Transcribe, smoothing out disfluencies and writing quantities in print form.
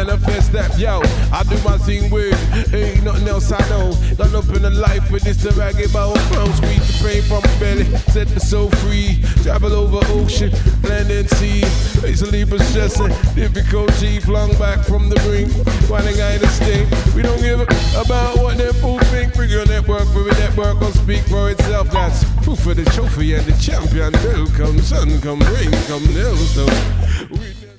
manifest that, yo. I do my thing with, ain't nothing else I know. Done up in the life with this to rag about. From squeeze the pain from my belly, set the soul free. Travel over ocean, land and sea. Easily possessing, difficulty flung back from the brink. Why they got to stink? We don't give about what them fools think. Bring your network, for the network will speak for itself. That's proof of the trophy and the champion. Will come sun, come rain, come hailstone.